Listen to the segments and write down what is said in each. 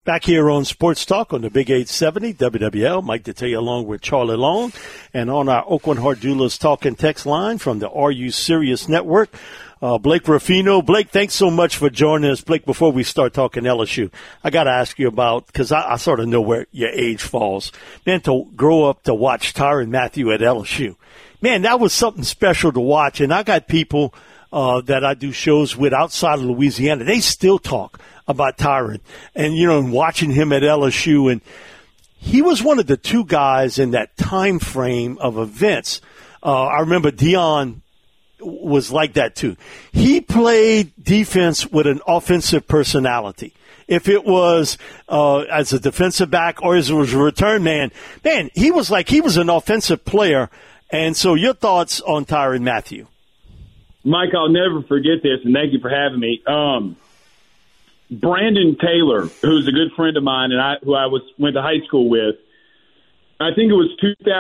Back here on Sports Talk on the Big 870 WWL, Mike Detillier along with Charlie Long, and on our Oakland Heart Jewelers Talk and Text line from the Are You Serious Network, Blake Ruffino. Blake, thanks so much for joining us. Blake, before we start talking LSU, I got to ask you about, because I sort of know where your age falls, man, to grow up to watch Tyrann Mathieu at LSU. Man, that was something special to watch, and I got people that I do shows with outside of Louisiana. They still talk about Tyrann and, and watching him at LSU. And he was one of the two guys in that time frame of events. I remember Deion was like that too. He played defense with an offensive personality. If it was as a defensive back or as it was a return man, he was an offensive player. And so your thoughts on Tyrann Mathieu? Mike, I'll never forget this, and thank you for having me. Brandon Taylor, who's a good friend of mine and who I went to high school with, I think it was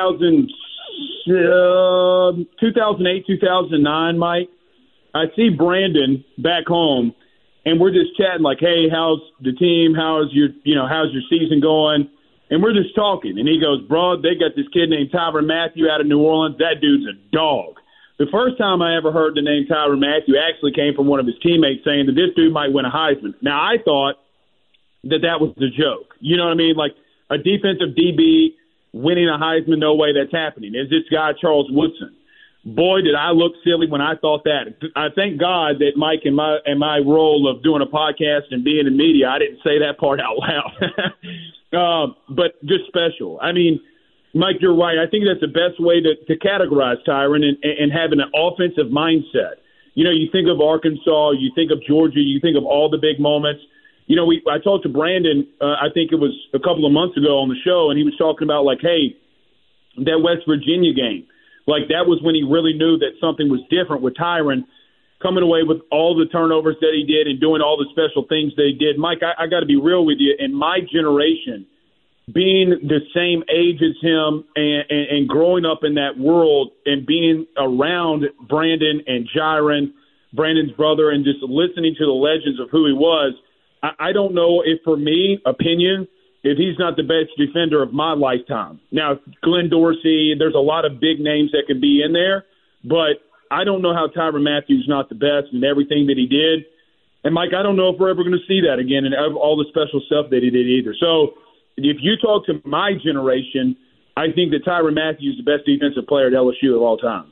2008, 2009, Mike. I see Brandon back home, and we're just chatting like, hey, how's the team? How's your season going? And we're just talking. And he goes, bro, they got this kid named Tyrann Mathieu out of New Orleans. That dude's a dog. The first time I ever heard the name Tyrann Mathieu actually came from one of his teammates saying that this dude might win a Heisman. Now, I thought that was the joke. You know what I mean? Like a defensive DB winning a Heisman, no way that's happening. Is this guy Charles Woodson? Boy, did I look silly when I thought that. I thank God that Mike, in my role of doing a podcast and being in media, I didn't say that part out loud. But just special. I mean, Mike, you're right. I think that's the best way to categorize Tyrann and having an offensive mindset. You think of Arkansas, you think of Georgia, you think of all the big moments. I talked to Brandon, I think it was a couple of months ago on the show, and he was talking about, like, hey, that West Virginia game. Like, that was when he really knew that something was different with Tyrann coming away with all the turnovers that he did and doing all the special things that he did. Mike, I got to be real with you. In my generation, being the same age as him and growing up in that world and being around Brandon and Jiren, Brandon's brother, and just listening to the legends of who he was, I don't know if, for me, opinion, if he's not the best defender of my lifetime. Now, Glenn Dorsey, there's a lot of big names that could be in there, but I don't know how Tyrann Mathieu's not the best in everything that he did. And, Mike, I don't know if we're ever going to see that again and all the special stuff that he did either. So if you talk to my generation, I think that Tyrann Mathieu is the best defensive player at LSU of all time.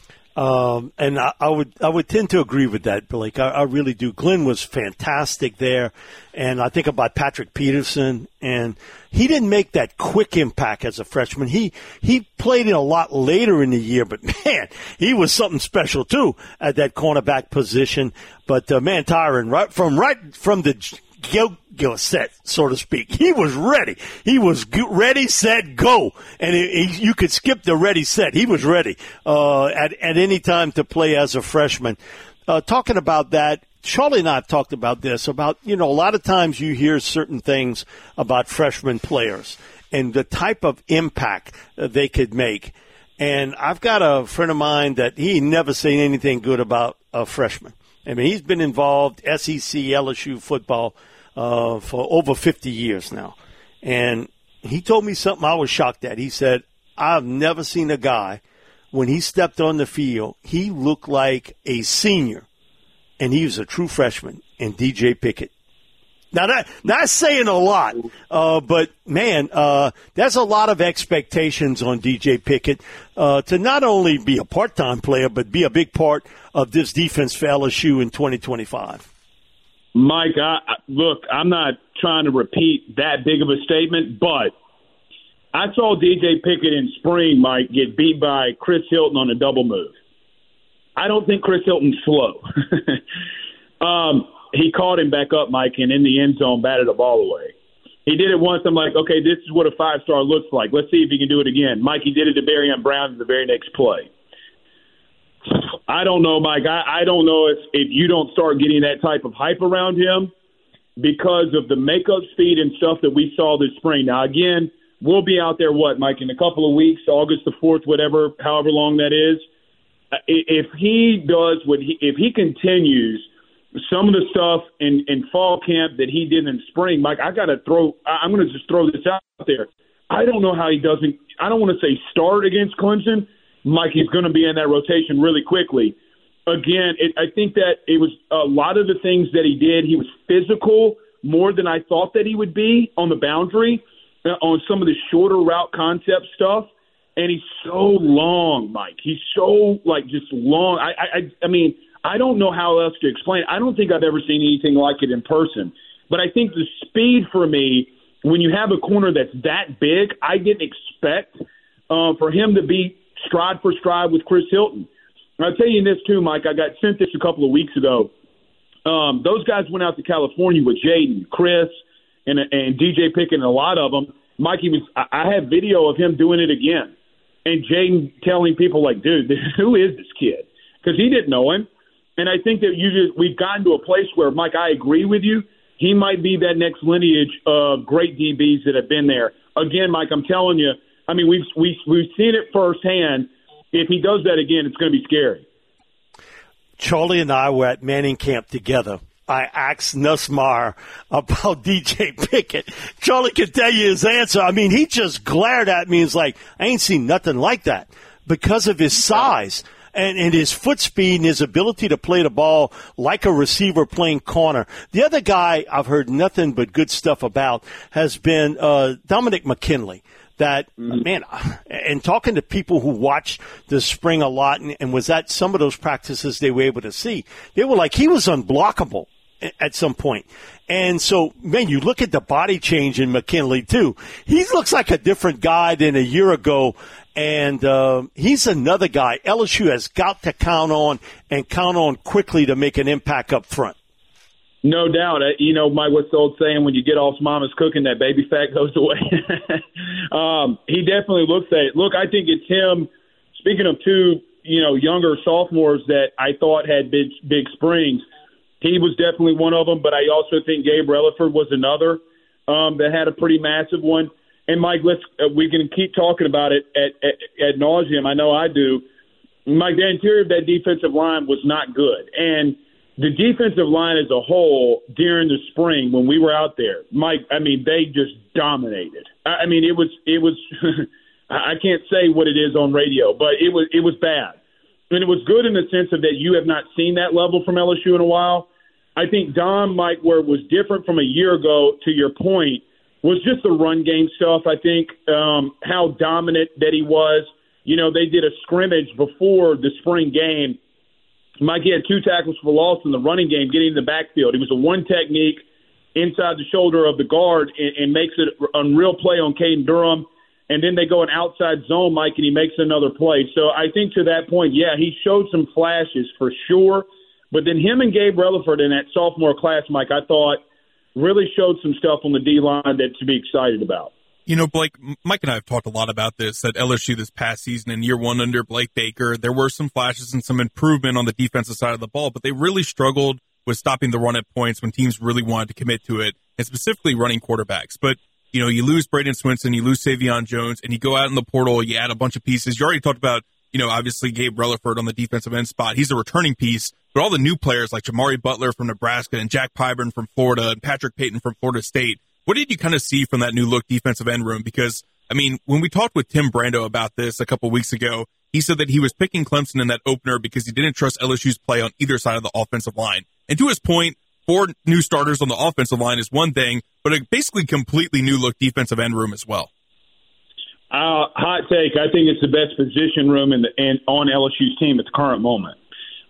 And I would tend to agree with that, Blake. I really do. Glenn was fantastic there, and I think about Patrick Peterson, and he didn't make that quick impact as a freshman. He played it a lot later in the year, but man, he was something special too at that cornerback position. But man, Tyrann, right from the go set, so to speak. He was ready. He was ready, set, go. And you could skip the ready, set. He was ready at any time to play as a freshman. Talking about that, Charlie and I have talked about this, about, a lot of times you hear certain things about freshman players and the type of impact they could make. And I've got a friend of mine that he never seen anything good about a freshman. I mean, he's been involved SEC, LSU football for over 50 years now. And he told me something I was shocked at. He said, I've never seen a guy, when he stepped on the field, he looked like a senior, and he was a true freshman, and DJ Pickett. Now, that's saying a lot, but, man, there's a lot of expectations on DJ Pickett to not only be a part-time player, but be a big part of this defense for LSU in 2025. Mike, look, I'm not trying to repeat that big of a statement, but I saw DJ Pickett in spring, Mike, get beat by Chris Hilton on a double move. I don't think Chris Hilton's slow. He caught him back up, Mike, and in the end zone batted the ball away. He did it once. I'm like, okay, this is what a five-star looks like. Let's see if he can do it again. Mike, he did it to Barrion Brown in the very next play. I don't know, Mike. I don't know if you don't start getting that type of hype around him because of the makeup speed and stuff that we saw this spring. Now, again, we'll be out there, Mike, in a couple of weeks, August the 4th, however long that is. If he does if he continues some of the stuff in fall camp that he did in spring, Mike, I'm going to just throw this out there. I don't know how he doesn't, I don't want to say start against Clemson. Mike, he's going to be in that rotation really quickly. Again, I think that it was a lot of the things that he did. He was physical more than I thought that he would be on the boundary, on some of the shorter route concept stuff. And he's so long, Mike. He's so, just long. I mean, I don't know how else to explain it. I don't think I've ever seen anything like it in person. But I think the speed for me, when you have a corner that's that big, I didn't expect for him to be stride for stride with Chris Hilton. I'll tell you this, too, Mike. I got sent this a couple of weeks ago. Those guys went out to California with Jaden, Chris, and DJ Pickett, and a lot of them. Mike, I have video of him doing it again. And Jaden telling people, dude, who is this kid? Because he didn't know him. And I think that we've gotten to a place where, Mike, I agree with you. He might be that next lineage of great DBs that have been there. Again, Mike, I'm telling you, I mean, we've seen it firsthand. If he does that again, it's going to be scary. Charlie and I were at Manning camp together. I asked Nussmeier about DJ Pickett. Charlie can tell you his answer. I mean, he just glared at me and was like, I ain't seen nothing like that because of his size and his foot speed and his ability to play the ball like a receiver playing corner. The other guy I've heard nothing but good stuff about has been Dominic McKinley. That, man, and talking to people who watched the spring a lot and was at some of those practices they were able to see, they were like, he was unblockable at some point. And so, man, you look at the body change in McKinley, too. He looks like a different guy than a year ago, and he's another guy LSU has got to count on quickly to make an impact up front. No doubt. Mike, what's the old saying, when you get off mama's cooking, that baby fat goes away. He definitely looks at it. Look, I think it's him. Speaking of two, younger sophomores that I thought had big springs, he was definitely one of them, but I also think Gabe Relaford was another that had a pretty massive one. And, Mike, we can keep talking about it at nauseum. I know I do. Mike, the interior of that defensive line was not good. And the defensive line as a whole during the spring when we were out there, Mike, I mean, they just dominated. I mean, it was I can't say what it is on radio, but it was bad. And it was good in the sense of that you have not seen that level from LSU in a while. I think Dom, Mike, where it was different from a year ago, to your point, was just the run game stuff. I think how dominant that he was. They did a scrimmage before the spring game. Mike, he had 2 tackles for loss in the running game getting in the backfield. It was a one technique inside the shoulder of the guard and makes it a real play on Caden Durham. And then they go an outside zone, Mike, and he makes another play. So I think to that point, yeah, he showed some flashes for sure. But then him and Gabe Relaford in that sophomore class, Mike, I thought really showed some stuff on the D-line that to be excited about. Blake, Mike and I have talked a lot about this at LSU this past season. In year one under Blake Baker, there were some flashes and some improvement on the defensive side of the ball, but they really struggled with stopping the run at points when teams really wanted to commit to it, and specifically running quarterbacks. But, you lose Braden Swinson, you lose Savion Jones, and you go out in the portal, you add a bunch of pieces. You already talked about, obviously Gabe Relaford on the defensive end spot. He's a returning piece, but all the new players like Jamari Butler from Nebraska and Jack Pyburn from Florida and Patrick Payton from Florida State, what did you kind of see from that new look defensive end room? Because, I mean, when we talked with Tim Brando about this a couple weeks ago, he said that he was picking Clemson in that opener because he didn't trust LSU's play on either side of the offensive line. And to his point, 4 new starters on the offensive line is one thing, but a basically completely new look defensive end room as well. Hot take. I think it's the best position room on LSU's team at the current moment.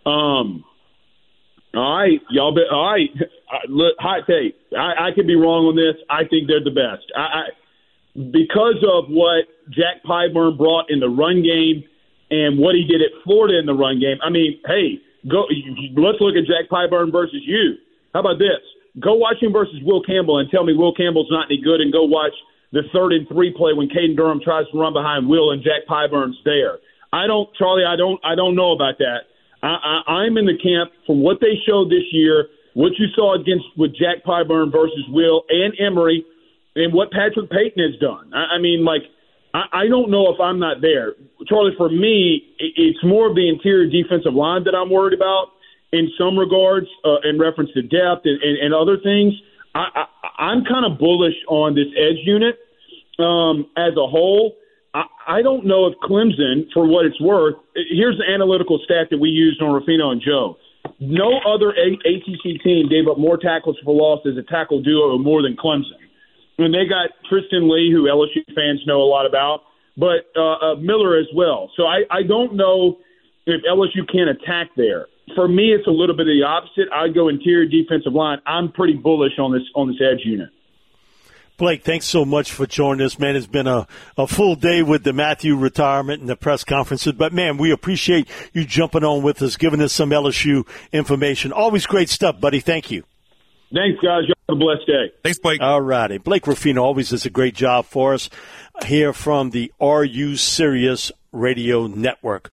All right, y'all. All right, look, hot take. I could be wrong on this. I think they're the best. Because of what Jack Pyburn brought in the run game and what he did at Florida in the run game. I mean, hey, let's look at Jack Pyburn versus you. How about this? Go watch him versus Will Campbell and tell me Will Campbell's not any good, and go watch the 3rd and 3 play when Caden Durham tries to run behind Will and Jack Pyburn's there. Charlie, I don't know about that. I'm in the camp from what they showed this year, what you saw with Jack Pyburn versus Will and Emory, and what Patrick Payton has done. I don't know if I'm not there. Charlie, for me, it's more of the interior defensive line that I'm worried about. in some regards in reference to depth and other things. I'm kind of bullish on this edge unit as a whole. I don't know if Clemson, for what it's worth, here's the analytical stat that we used on Ruffino and Joe. No other ACC team gave up more tackles for loss as a tackle duo more than Clemson. And they got Tristan Lee, who LSU fans know a lot about, but Miller as well. So I don't know if LSU can attack there. For me, it's a little bit of the opposite. I'd go interior defensive line. I'm pretty bullish on this edge unit. Blake, thanks so much for joining us, man. It's been a full day with the Matthew retirement and the press conferences. But, man, we appreciate you jumping on with us, giving us some LSU information. Always great stuff, buddy. Thank you. Thanks, guys. You have a blessed day. Thanks, Blake. All righty. Blake Ruffino always does a great job for us here from the Are You Serious Radio Network.